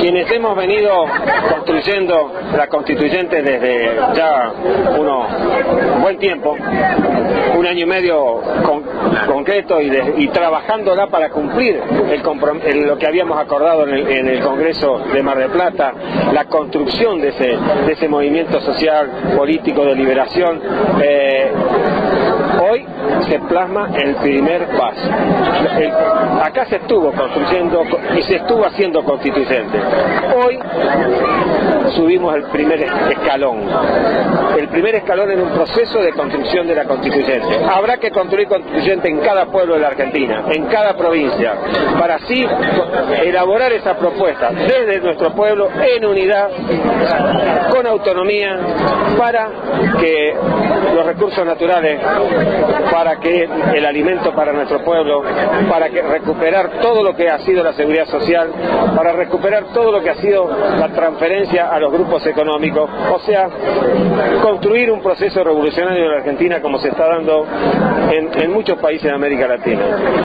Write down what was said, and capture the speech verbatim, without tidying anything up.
Quienes hemos venido construyendo la constituyente desde ya uno, un buen tiempo, un año y medio con, concreto y, de, y trabajándola para cumplir el el, lo que habíamos acordado en el, en el Congreso de Mar del Plata, la construcción de ese, de ese movimiento social, político de liberación, eh, hoy se plasma el primer paso. El, acá se estuvo construyendo y se estuvo haciendo constituyente. Hoy subimos el primer escalón. El primer escalón en un proceso de construcción de la constituyente. Habrá que construir constituyente en cada pueblo de la Argentina, en cada provincia, para así elaborar esa propuesta desde nuestro pueblo en unidad, con autonomía, para que los recursos naturales, para que el alimento para nuestro pueblo, para que recuperar todo lo que ha sido la seguridad social, para recuperar todo lo que ha sido la transferencia a los grupos económicos, o sea, construir un proceso revolucionario en la Argentina como se está dando en, en muchos países de América Latina.